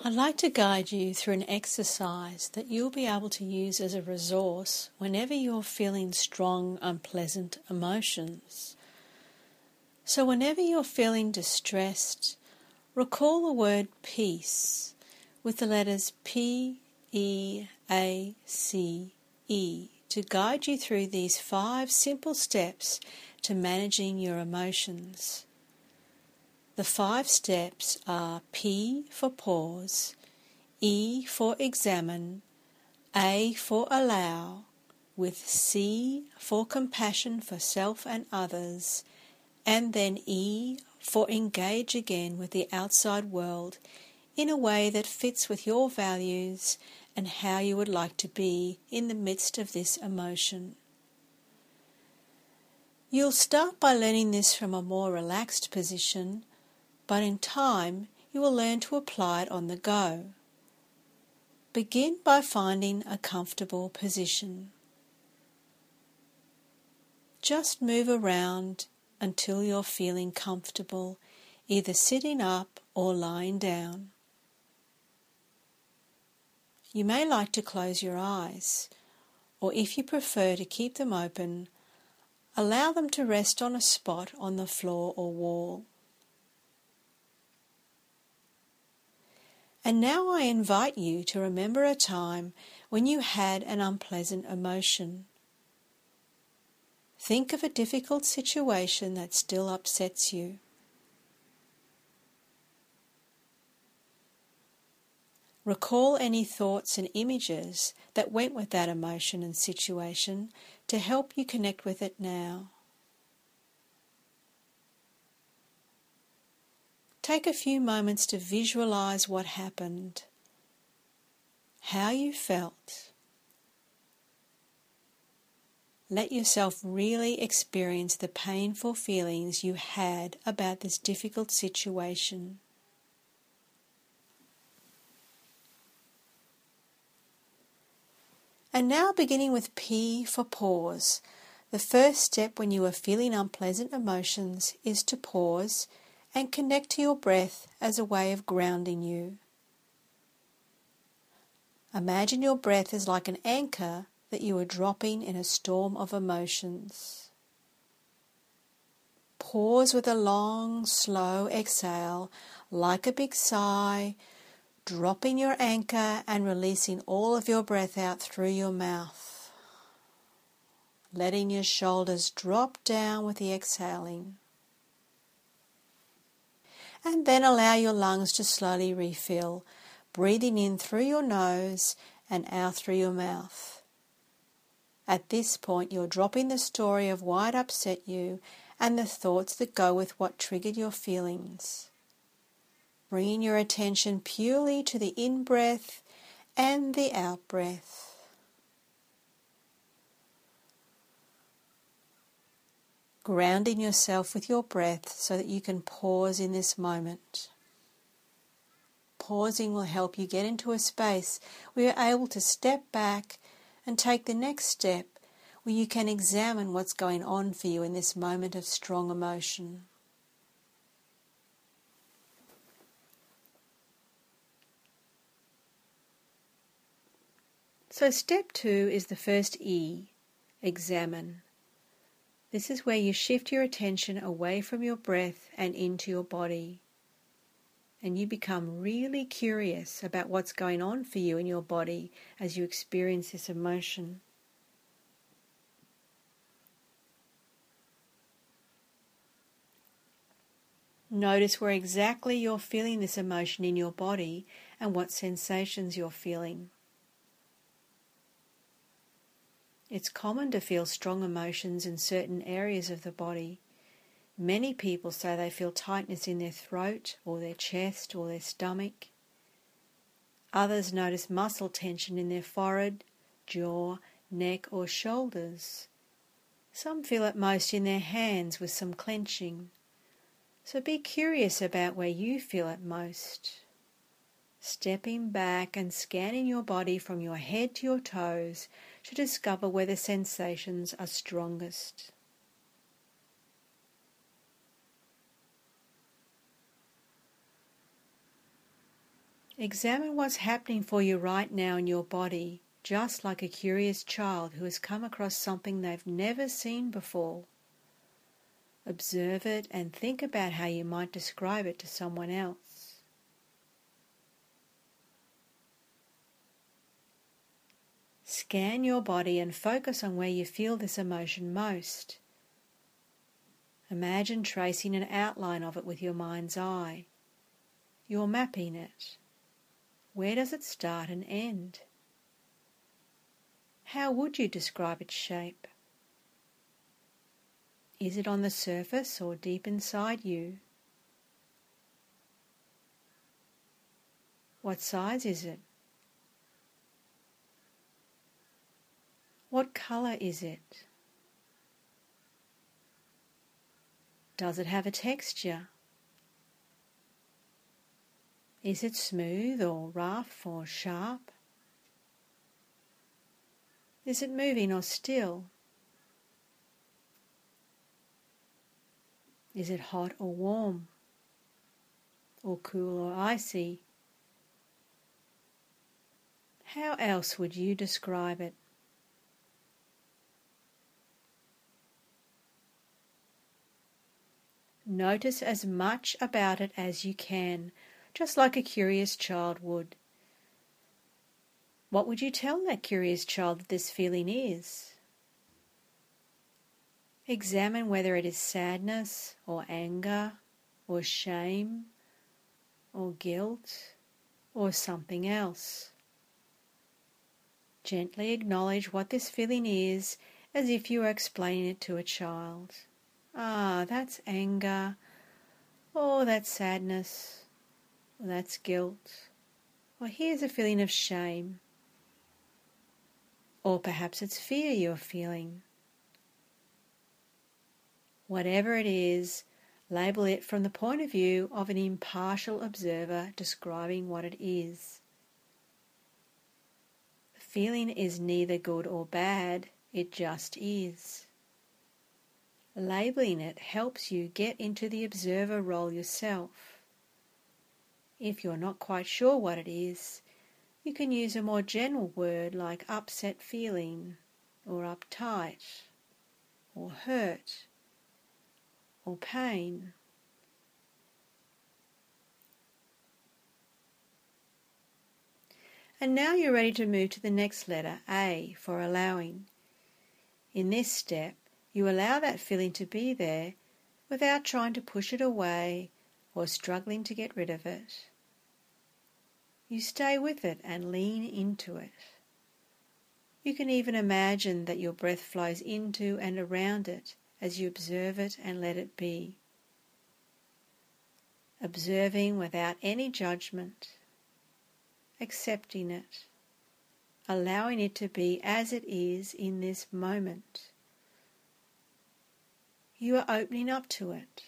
I'd like to guide you through an exercise that you'll be able to use as a resource whenever you're feeling strong, unpleasant emotions. So whenever you're feeling distressed, recall the word peace with the letters P-E-A-C-E to guide you through these 5 simple steps to managing your emotions. The 5 steps are P for pause, E for examine, A for allow, with C for compassion for self and others, and then E for engage again with the outside world in a way that fits with your values and how you would like to be in the midst of this emotion. You'll start by learning this from a more relaxed position, but in time you will learn to apply it on the go. Begin by finding a comfortable position. Just move around until you're feeling comfortable, either sitting up or lying down. You may like to close your eyes, or if you prefer to keep them open, allow them to rest on a spot on the floor or wall. And now I invite you to remember a time when you had an unpleasant emotion. Think of a difficult situation that still upsets you. Recall any thoughts and images that went with that emotion and situation to help you connect with it now. Take a few moments to visualize what happened, how you felt. Let yourself really experience the painful feelings you had about this difficult situation. And now, beginning with P for pause, the first step when you are feeling unpleasant emotions is to pause and connect to your breath as a way of grounding you. Imagine your breath is like an anchor that you are dropping in a storm of emotions. Pause with a long, slow exhale, like a big sigh, dropping your anchor and releasing all of your breath out through your mouth. Letting your shoulders drop down with the exhaling. And then allow your lungs to slowly refill, breathing in through your nose and out through your mouth. At this point, you're dropping the story of why it upset you and the thoughts that go with what triggered your feelings. Bringing your attention purely to the in-breath and the out-breath. Grounding yourself with your breath so that you can pause in this moment. Pausing will help you get into a space where you're able to step back and take the next step where you can examine what's going on for you in this moment of strong emotion. So step 2 is the first E, examine. This is where you shift your attention away from your breath and into your body. And you become really curious about what's going on for you in your body as you experience this emotion. Notice where exactly you're feeling this emotion in your body and what sensations you're feeling. It's common to feel strong emotions in certain areas of the body. Many people say they feel tightness in their throat or their chest or their stomach. Others notice muscle tension in their forehead, jaw, neck or shoulders. Some feel it most in their hands with some clenching. So be curious about where you feel it most. Stepping back and scanning your body from your head to your toes to discover where the sensations are strongest. Examine what's happening for you right now in your body, just like a curious child who has come across something they've never seen before. Observe it and think about how you might describe it to someone else. Scan your body and focus on where you feel this emotion most. Imagine tracing an outline of it with your mind's eye. You're mapping it. Where does it start and end? How would you describe its shape? Is it on the surface or deep inside you? What size is it? What colour is it? Does it have a texture? Is it smooth or rough or sharp? Is it moving or still? Is it hot or warm? Or cool or icy? How else would you describe it? Notice as much about it as you can, just like a curious child would. What would you tell that curious child that this feeling is? Examine whether it is sadness or anger or shame or guilt or something else. Gently acknowledge what this feeling is as if you were explaining it to a child. Ah, that's anger, or that's sadness, or that's guilt, or here's a feeling of shame, or perhaps it's fear you're feeling. Whatever it is, label it from the point of view of an impartial observer describing what it is. The feeling is neither good or bad, it just is. Labeling it helps you get into the observer role yourself. If you're not quite sure what it is, you can use a more general word like upset feeling, or uptight, or hurt, or pain. And now you're ready to move to the next letter, A, for allowing. In this step, you allow that feeling to be there without trying to push it away or struggling to get rid of it. You stay with it and lean into it. You can even imagine that your breath flows into and around it as you observe it and let it be. Observing without any judgment, accepting it, allowing it to be as it is in this moment. You are opening up to it.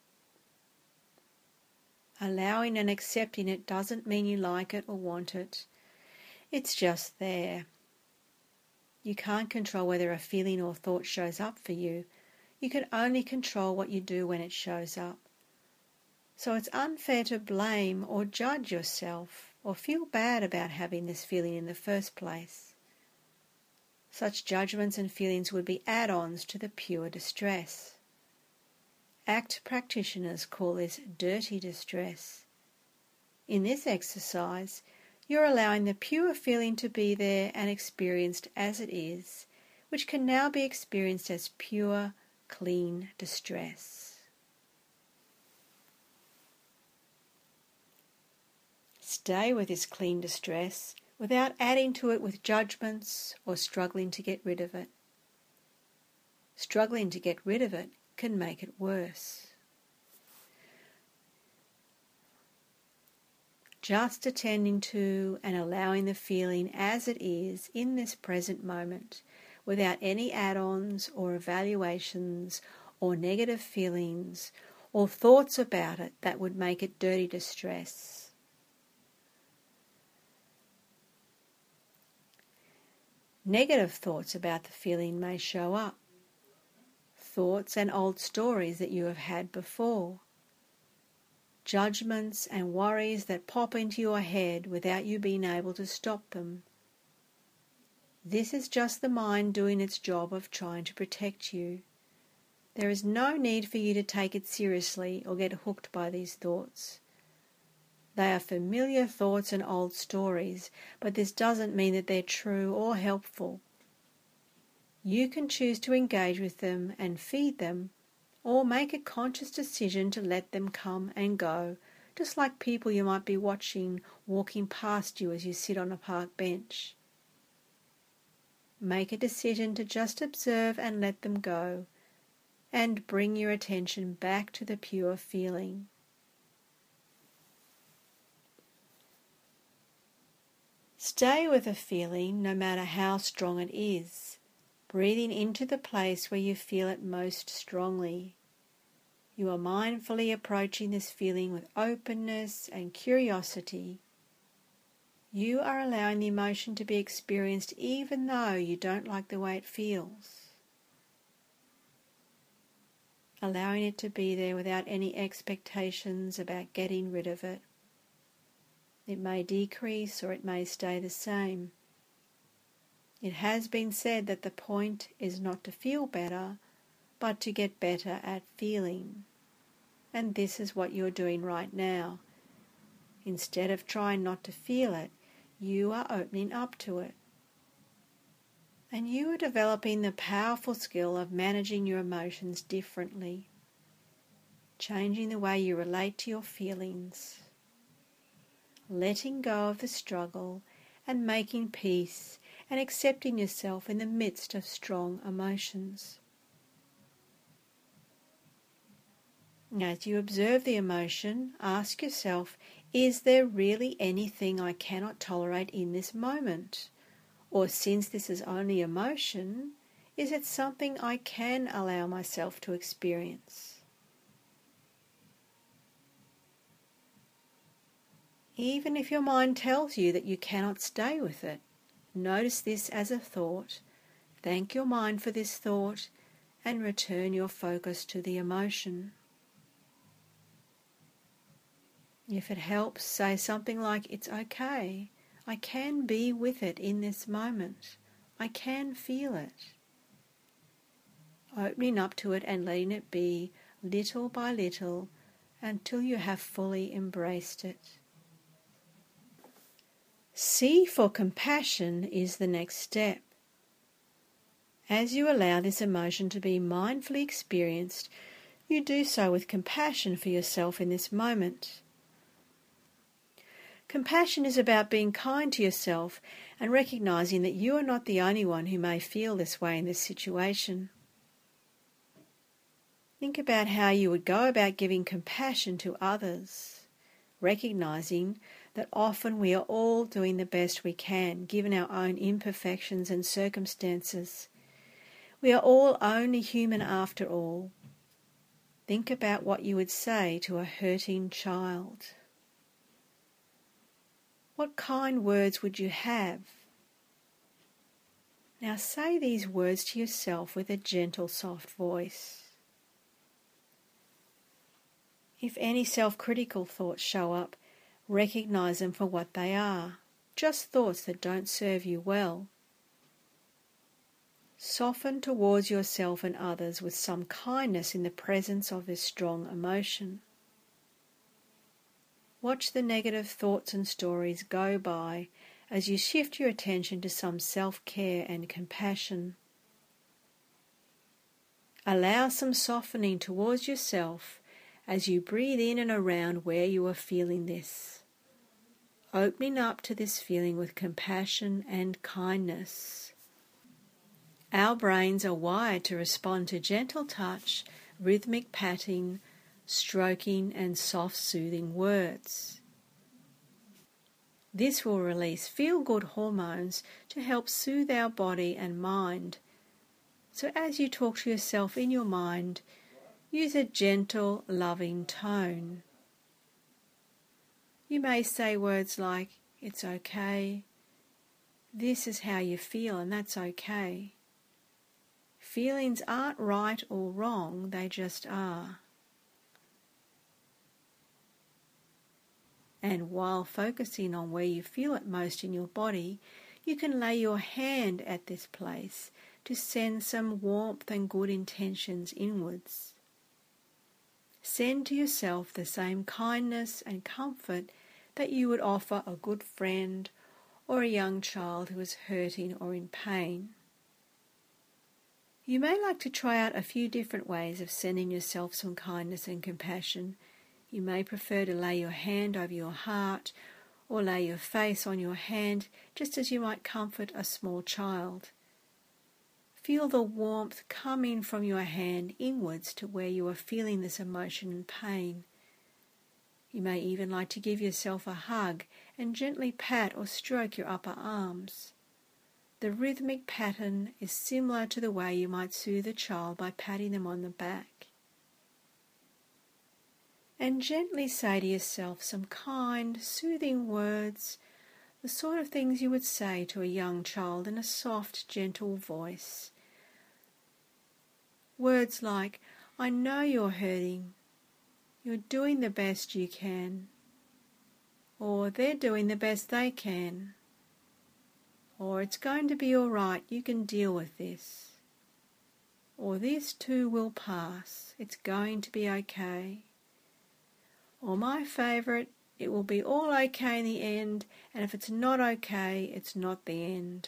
Allowing and accepting it doesn't mean you like it or want it. It's just there. You can't control whether a feeling or thought shows up for you. You can only control what you do when it shows up. So it's unfair to blame or judge yourself or feel bad about having this feeling in the first place. Such judgments and feelings would be add-ons to the pure distress. ACT practitioners call this dirty distress. In this exercise, you're allowing the pure feeling to be there and experienced as it is, which can now be experienced as pure, clean distress. Stay with this clean distress without adding to it with judgments or struggling to get rid of it. Struggling to get rid of it can make it worse. Just attending to and allowing the feeling as it is in this present moment, without any add-ons or evaluations or negative feelings or thoughts about it that would make it dirty distress. Negative thoughts about the feeling may show up. Thoughts and old stories that you have had before. judgments and worries that pop into your head without you being able to stop them. This is just the mind doing its job of trying to protect you. There is no need for you to take it seriously or get hooked by these thoughts. They are familiar thoughts and old stories, but this doesn't mean that they're true or helpful. You can choose to engage with them and feed them, or make a conscious decision to let them come and go, just like people you might be watching walking past you as you sit on a park bench. Make a decision to just observe and let them go, and bring your attention back to the pure feeling. Stay with a feeling no matter how strong it is, breathing into the place where you feel it most strongly. You are mindfully approaching this feeling with openness and curiosity. You are allowing the emotion to be experienced even though you don't like the way it feels. Allowing it to be there without any expectations about getting rid of it. It may decrease or it may stay the same. It has been said that the point is not to feel better, but to get better at feeling. And this is what you're doing right now. Instead of trying not to feel it, you are opening up to it. And you are developing the powerful skill of managing your emotions differently, changing the way you relate to your feelings, letting go of the struggle and making peace and accepting yourself in the midst of strong emotions. As you observe the emotion, ask yourself, is there really anything I cannot tolerate in this moment? Or since this is only emotion, is it something I can allow myself to experience? Even if your mind tells you that you cannot stay with it, notice this as a thought, thank your mind for this thought, and return your focus to the emotion. If it helps, say something like, it's okay, I can be with it in this moment, I can feel it. Opening up to it and letting it be little by little until you have fully embraced it. C for compassion is the next step. As you allow this emotion to be mindfully experienced, you do so with compassion for yourself in this moment. Compassion is about being kind to yourself and recognizing that you are not the only one who may feel this way in this situation. Think about how you would go about giving compassion to others, recognizing that often we are all doing the best we can, given our own imperfections and circumstances. We are all only human after all. Think about what you would say to a hurting child. What kind words would you have? Now say these words to yourself with a gentle, soft voice. If any self-critical thoughts show up, recognize them for what they are, just thoughts that don't serve you well. Soften towards yourself and others with some kindness in the presence of this strong emotion. Watch the negative thoughts and stories go by as you shift your attention to some self-care and compassion. Allow some softening towards yourself as you breathe in and around where you are feeling this, opening up to this feeling with compassion and kindness. Our brains are wired to respond to gentle touch, rhythmic patting, stroking and soft soothing words. This will release feel-good hormones to help soothe our body and mind. So as you talk to yourself in your mind, use a gentle, loving tone. You may say words like, it's okay, this is how you feel and that's okay. Feelings aren't right or wrong, they just are. And while focusing on where you feel it most in your body, you can lay your hand at this place to send some warmth and good intentions inwards. Send to yourself the same kindness and comfort that you would offer a good friend or a young child who is hurting or in pain. You may like to try out a few different ways of sending yourself some kindness and compassion. You may prefer to lay your hand over your heart or lay your face on your hand, just as you might comfort a small child. Feel the warmth coming from your hand inwards to where you are feeling this emotion and pain. You may even like to give yourself a hug and gently pat or stroke your upper arms. The rhythmic pattern is similar to the way you might soothe a child by patting them on the back. And gently say to yourself some kind, soothing words, the sort of things you would say to a young child in a soft, gentle voice. Words like, "I know you're hurting. You're doing the best you can." Or, "They're doing the best they can." Or, "It's going to be all right. You can deal with this." Or, "This too will pass. It's going to be okay." Or my favourite, "It will be all okay in the end, and if it's not okay, it's not the end."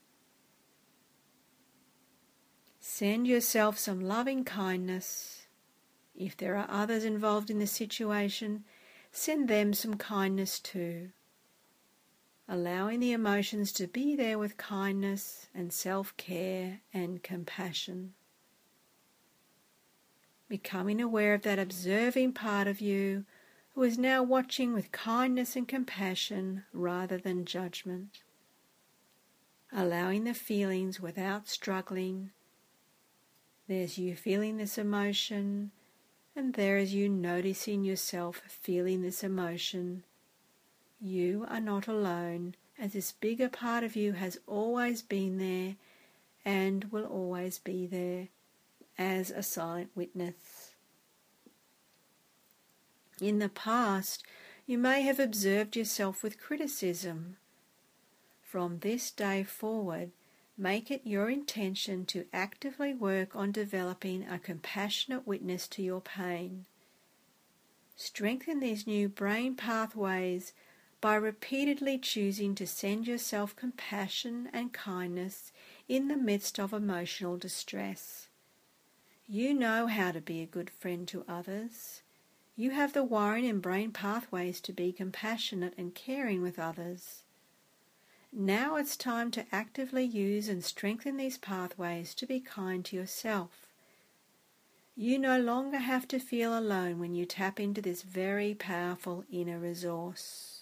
Send yourself some loving kindness. If there are others involved in the situation, send them some kindness too. Allowing the emotions to be there with kindness and self-care and compassion. Becoming aware of that observing part of you who is now watching with kindness and compassion rather than judgment. Allowing the feelings without struggling. There's you feeling this emotion, and there is you noticing yourself feeling this emotion. You are not alone, as this bigger part of you has always been there and will always be there as a silent witness. In the past, you may have observed yourself with criticism. From this day forward, make it your intention to actively work on developing a compassionate witness to your pain. Strengthen these new brain pathways by repeatedly choosing to send yourself compassion and kindness in the midst of emotional distress. You know how to be a good friend to others. You have the wiring and brain pathways to be compassionate and caring with others. Now it's time to actively use and strengthen these pathways to be kind to yourself. You no longer have to feel alone when you tap into this very powerful inner resource.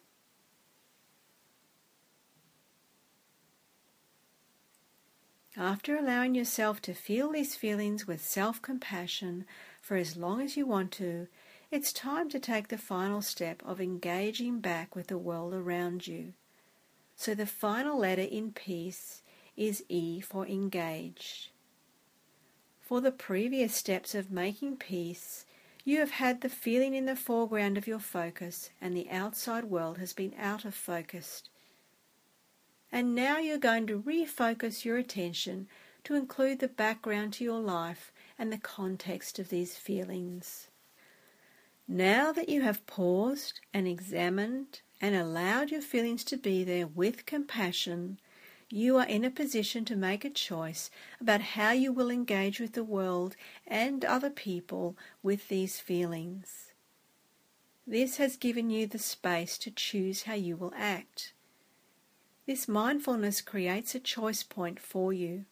After allowing yourself to feel these feelings with self-compassion for as long as you want to, it's time to take the final step of engaging back with the world around you. So the final letter in peace is E for engaged. For the previous steps of making peace, you have had the feeling in the foreground of your focus and the outside world has been out of focus. And now you're going to refocus your attention to include the background to your life and the context of these feelings. Now that you have paused and examined and allowed your feelings to be there with compassion, you are in a position to make a choice about how you will engage with the world and other people with these feelings. This has given you the space to choose how you will act. This mindfulness creates a choice point for you.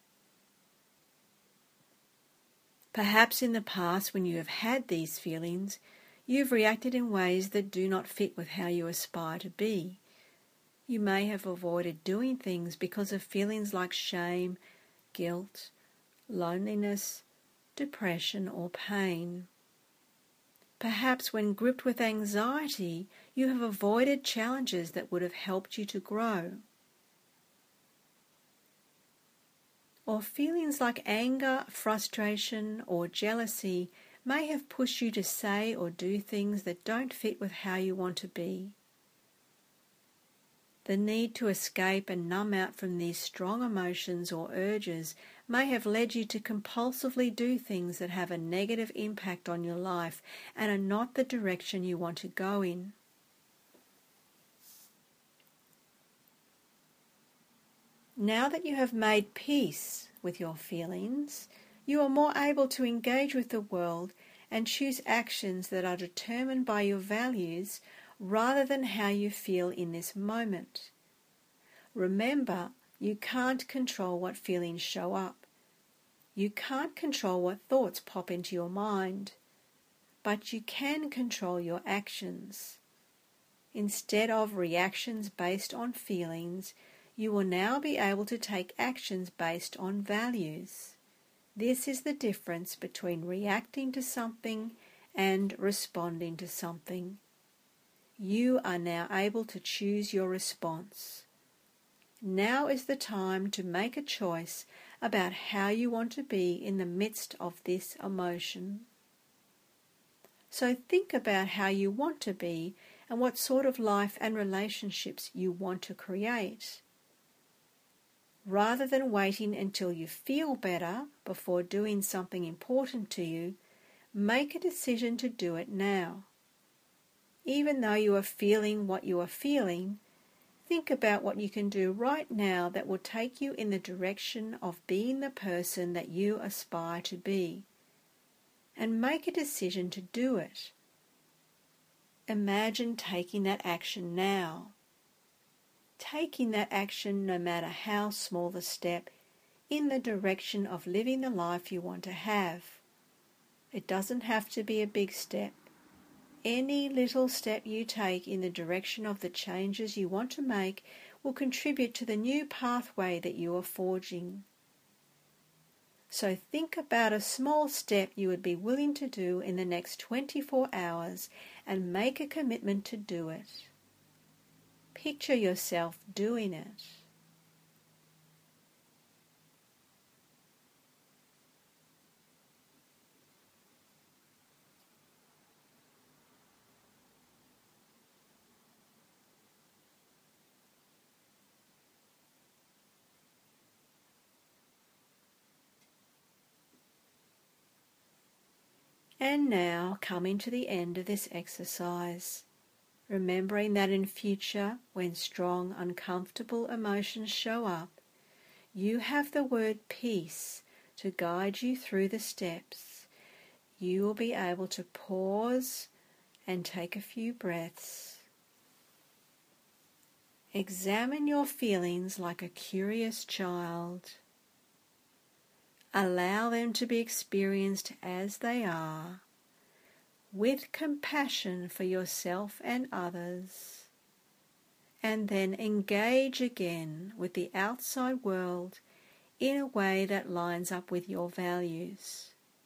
Perhaps in the past, when you have had these feelings, you've reacted in ways that do not fit with how you aspire to be. You may have avoided doing things because of feelings like shame, guilt, loneliness, depression, or pain. Perhaps when gripped with anxiety, you have avoided challenges that would have helped you to grow. Or feelings like anger, frustration, or jealousy may have pushed you to say or do things that don't fit with how you want to be. The need to escape and numb out from these strong emotions or urges may have led you to compulsively do things that have a negative impact on your life and are not the direction you want to go in. Now that you have made peace with your feelings, you are more able to engage with the world and choose actions that are determined by your values rather than how you feel in this moment. Remember, you can't control what feelings show up. You can't control what thoughts pop into your mind, but you can control your actions. Instead of reactions based on feelings, you will now be able to take actions based on values. This is the difference between reacting to something and responding to something. You are now able to choose your response. Now is the time to make a choice about how you want to be in the midst of this emotion. So think about how you want to be and what sort of life and relationships you want to create. Rather than waiting until you feel better before doing something important to you, make a decision to do it now. Even though you are feeling what you are feeling, think about what you can do right now that will take you in the direction of being the person that you aspire to be, and make a decision to do it. Imagine taking that action now. Taking that action, no matter how small the step, in the direction of living the life you want to have. It doesn't have to be a big step. Any little step you take in the direction of the changes you want to make will contribute to the new pathway that you are forging. So think about a small step you would be willing to do in the next 24 hours and make a commitment to do it. Picture yourself doing it. And now, coming to the end of this exercise, remembering that in future, when strong, uncomfortable emotions show up, you have the word peace to guide you through the steps. You will be able to pause and take a few breaths. Examine your feelings like a curious child. Allow them to be experienced as they are, with compassion for yourself and others, and then engage again with the outside world in a way that lines up with your values.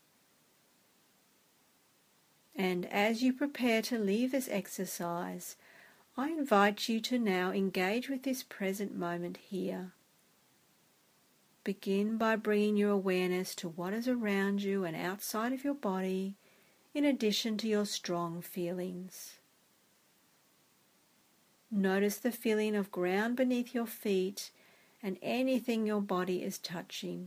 And as you prepare to leave this exercise, I invite you to now engage with this present moment here. Begin by bringing your awareness to what is around you and outside of your body, in addition to your strong feelings. Notice the feeling of ground beneath your feet and anything your body is touching.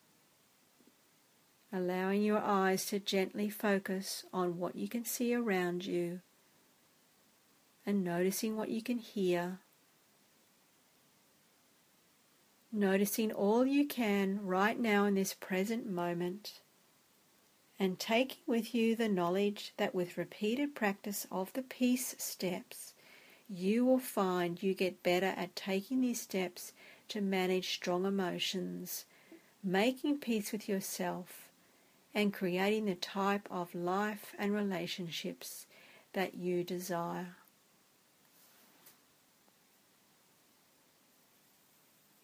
Allowing your eyes to gently focus on what you can see around you and noticing what you can hear. Noticing all you can right now in this present moment, and taking with you the knowledge that with repeated practice of the peace steps, you will find you get better at taking these steps to manage strong emotions, making peace with yourself, and creating the type of life and relationships that you desire.